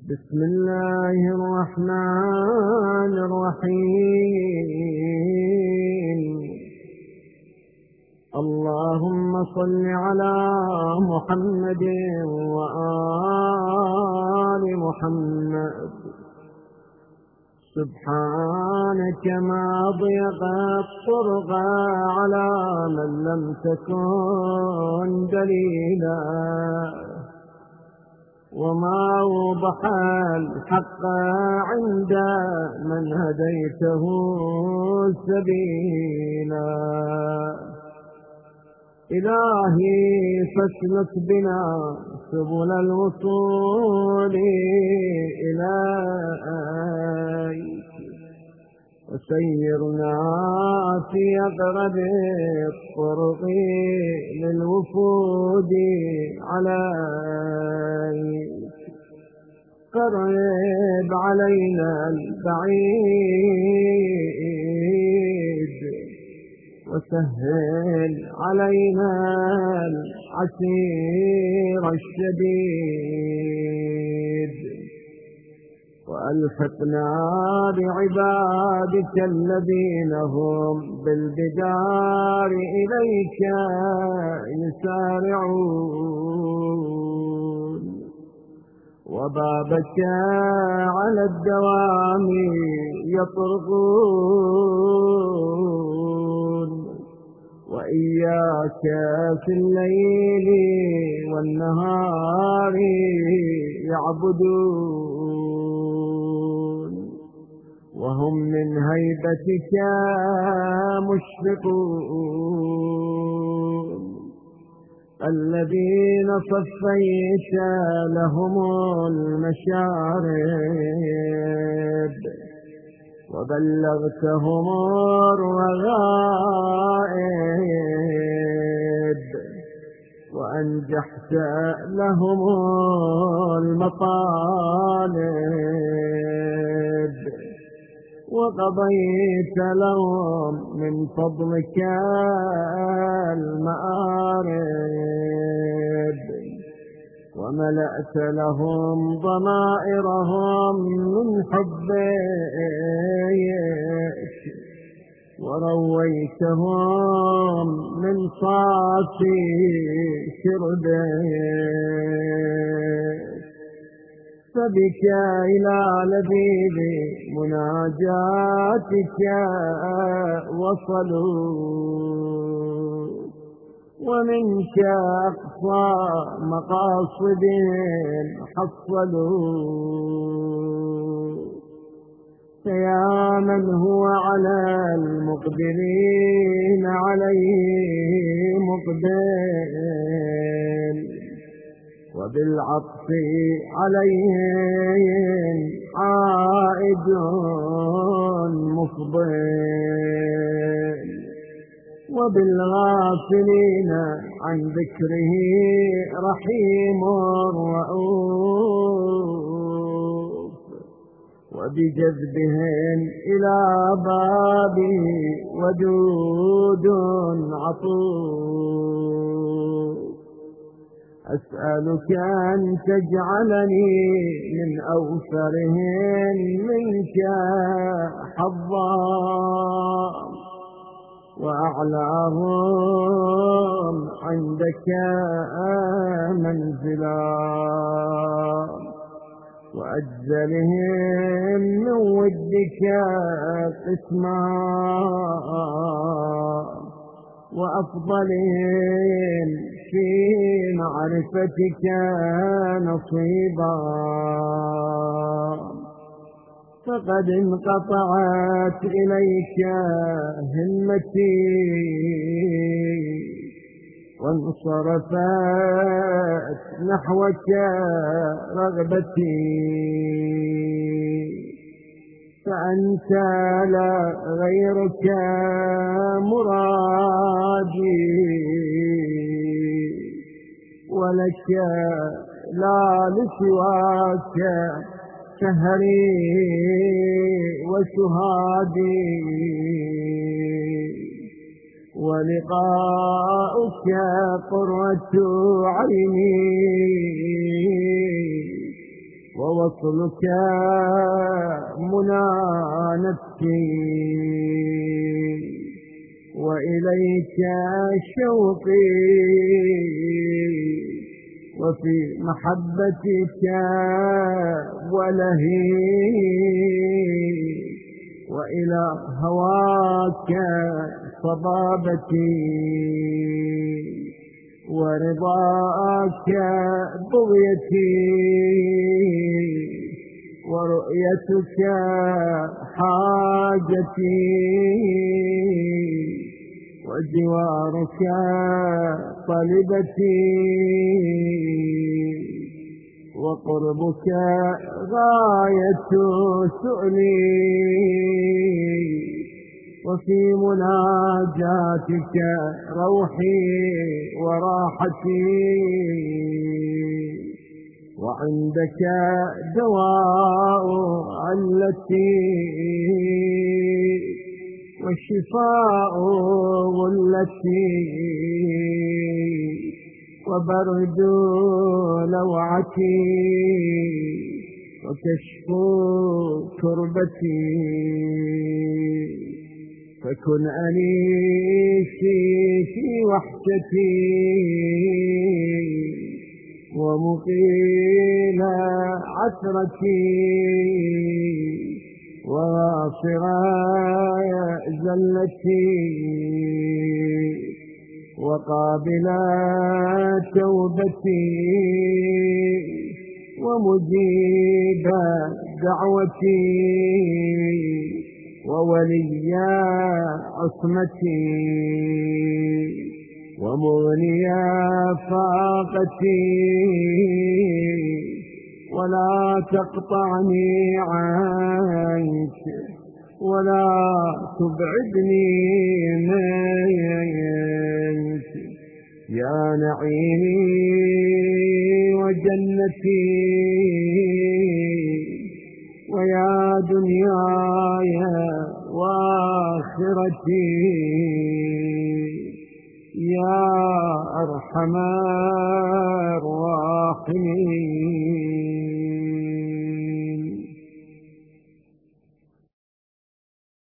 بسم الله الرحمن الرحيم. اللهم صل على محمد وآل محمد. سبحانك ما ضيقت طرق على من لم تكن دليلا، وما وضح الحق عند من هديته سبيلا. إلهي فاسلك بنا سبل الوصول إليك، وسيرنا في أقرب الطرق للوفود عليك. قرب علينا البعيد، وسهل علينا العسير الشديد، وألحقنا بعبادك الذين هم بالبدار إليك يسارعون، وبابك على الدوام يطرقون، وإياك في الليل والنهار يعبدون، وهم من هيبتك مشفقون، الذين صفيت لهم المشارب وبلغتهم الرغائب، وأنجحت لهم المطالب، وقضيت لهم من فضلك المآرب، وملأت لهم ضمائرهم من حبك، ورويتهم من صافي شربك. فبك إلى لذيذ مناجاتك وصلوا، ومنك أقصى مقاصدهم حصلوا. فيا من هو على المقبلين عليه مقبل، وبالعطف عليهم عائد مفضل، وبالغافلين عن ذكره رحيم رؤوف، وبجذبهم إلى بابه ودود عطوف. أسألك أن تجعلني من أوفرهم منك حظا، وأعلاهم عندك منزلا، وأجزلهم من ودك قسما، وأفضلهم في معرفتك نصيبا. فقد انقطعت إليك همتي، وانصرفت نحوك رغبتي، فأنت لا غيرك مرادي، ولك لا لسواك شهري وشهادي، ولقاؤك قرة عيني، ووصلك منى نفسي، وإليك شوقي، وفي محبتك ولهي، وإلى هواك صبابتي، ورضاك بغيتي، ورؤيتك حاجتي، وجوارك طلبتي، وقربك غاية سؤلي، وفي مناجاتك روحي وراحتي، وعندك دواء علتي، والشفاء غلتي، وبرد لوعتي، وكشف كربتي. فكن أنيسي في وحشتي، ومقيل عثرتي، وغافر زلتي، وقابل توبتي، ومجيب دعوتي، وولي عصمتي، ومغني فاقتي، ولا تقطعني عنك، ولا تبعدني منك، يا نعيمي وجنتي، ويا دنياي وآخرتي، يا أرحم الراحمين.